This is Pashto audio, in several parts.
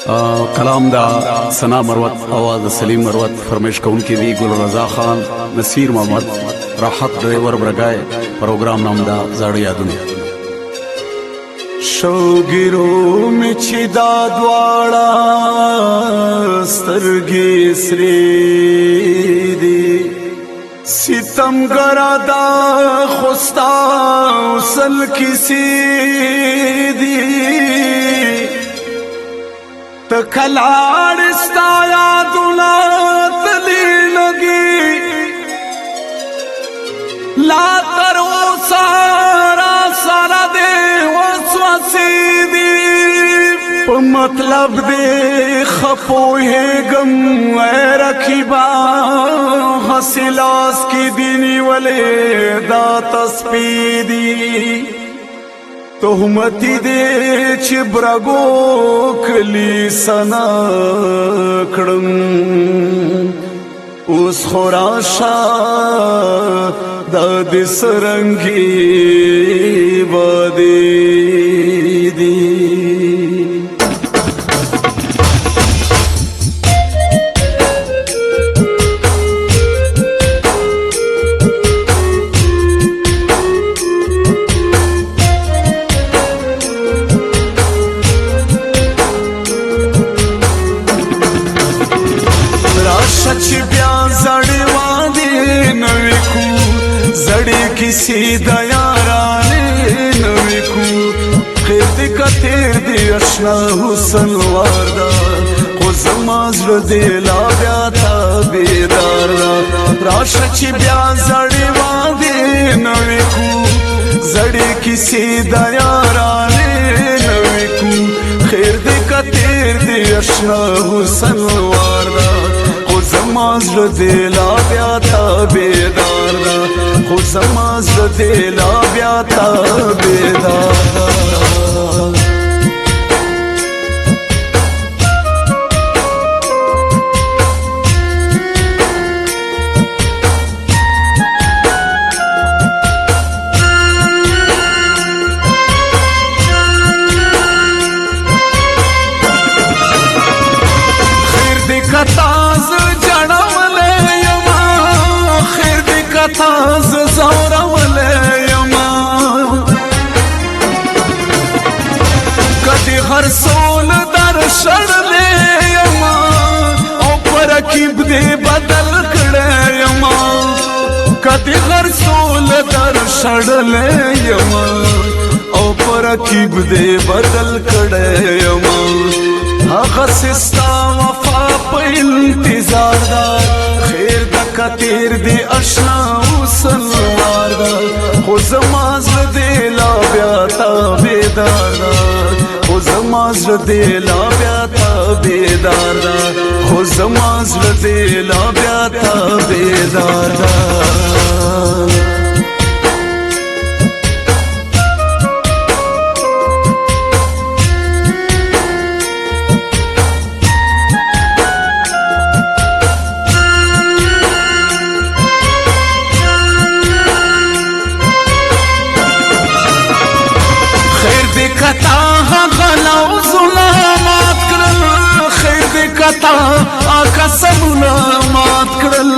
کلام دا ثنا مروت، आवाज سلیم مروت، فرمائش کون کی دی گل رضا خان، نصیر محمد، راحت ډرایور برګای. پروګرام نام دا زړه یادونه. شوګیرو می چې دا دواړه سترګې سرې دي، ستمګر دا خوستا وصل کیسې دي، تکلاړ ستا یادونه تلې لګي، لا تر اوسه را سره دې وسوسې دي، په مطلب دې خپوهېږم اے رقیبا، هسې لاس کې دې نیولې دا تسبیح دي، تهمتي دې چې برګو کلی سنا کړم، اوس خو راشه دا دې سرنګي بادې دي. چې بیا زړې واندې نوې کو، زړې کیسې د یارانې نوې کو، خیر دې که تېر دې اشنا حسن واردا، خو زما زړه دې لا بیا تابېدار ده. راشه چې بیا زړې واندې نوې کو، زړې کیسې د یارانې نوې کو، خیر دې که تېر دې اشنا حسن واردا، زما زړه دې لا بیا تابېدار ده، خو زما زړه دې لا بیا تابېدار ده. خیر دې کتا تاز زورا وليما، کدی هر سول در شړلېما، او پرکیب دې بدل کړېما، کدی هر سول در شړلېما، او پرکیب دې بدل کړېما، هغه سستا وفا په انتظار ده، خیر د کتیر دی اشنا وصل واردا، خو زما زړه دې لا بیا تابېدار ده، خو زما زړه دې لا بیا تابېدار ده، خو زما زړه دې لا بیا تابېدار ده. کتا غلا ظلمات کړل، خیر دې کتا قسمونه مات کړل،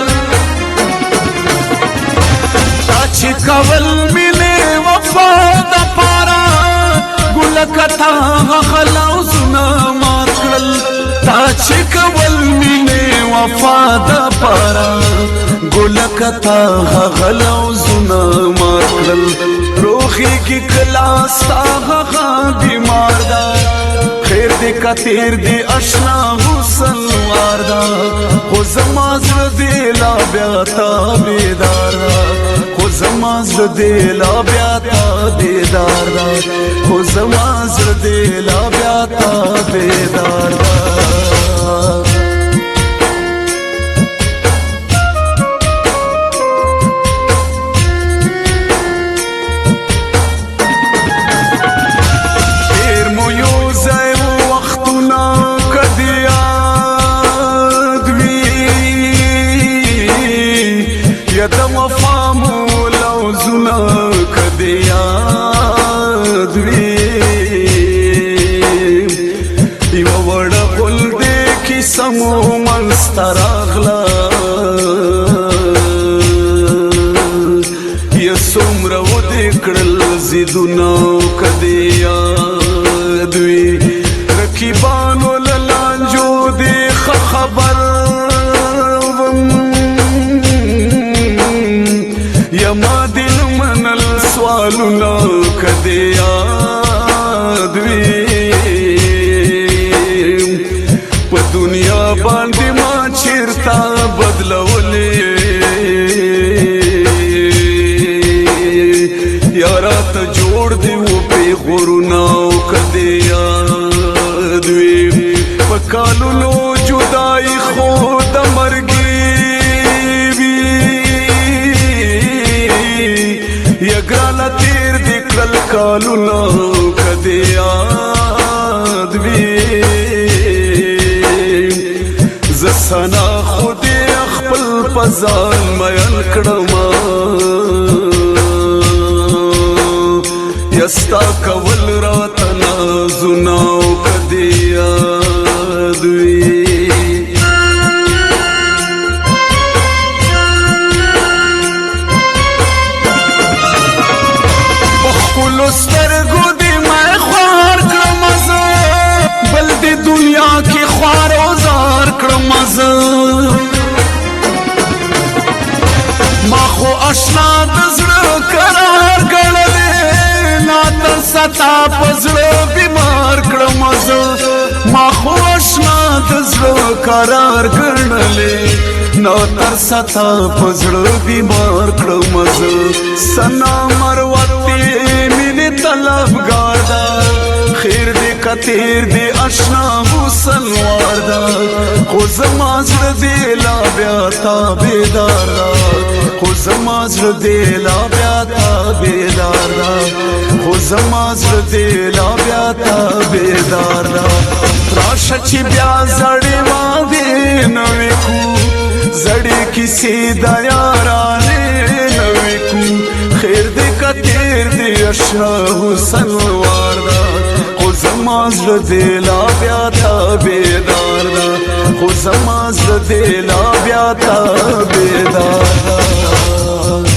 تا چې کول مینې وفا د پاره، ګل کتا غلا ظلمات کړل، تا چې کول مینې وفا د پاره، ګل کتا غلا ظلمات کړل، روخی کی کلاستا غا بیمار دا، خیر دې که تیر دې اشنا حسن واردا، خو زما زړه دې لا بیا تابېدار ده، خو زما زړه دې لا بیا تابېدار ده، خو زما زړه دې لا بیا تابېدار ده. د وفا مولا زونه کدی یاد وی، یو وړه غلدې کیسه مو منځته راغله یا څومره ودې کړل ضدونه که دې یاد وي رقیبانو له لانجو دې ښه خبر یا ما دې نه منل سوالونه که دې یاد وي په دنیا باندې ما چیرته بدلولې یا راته جوړ دې و پیغورونه او که دې یاد وي په کالونو جدایي خو د مرګي وي یا ګرانه تېر دې کړل کالونه که دې یاد وي زه ثنا خو دې خپل په ځان مین کړمه یا ستا کول راته نازونه او که دې یاد وي په خپلو سترګو دې مې خوار کړمه زه بل دې دنیا کې خوار او زار کړمه زه ما خو اشنا د زړه قرار ګڼلې نا تر ستا په زړه بیمار کړم زه ما خو اشنا د زړه قرار ګڼلې نا تر ستا په زړه بیمار کړم زه ثنا مروت مینې طلبګار ده خیر دې که تېر دې اشنا مسلوار ده خو زما زړه دې لا بیا تابېدار ده خو زما زړه دې لا بیا تابېدار ده خو زما زړه دې لا بیا تابېدار ده راشه چې بیا زړې وادې نوې کو زړې کیسې د یارانې نوې کو خیر دې که تېر دې اشنا مسلوار ده خو زما زړه دې لا بیا تابېدار ده خو زما زړه دې لا بیا تابېدار ده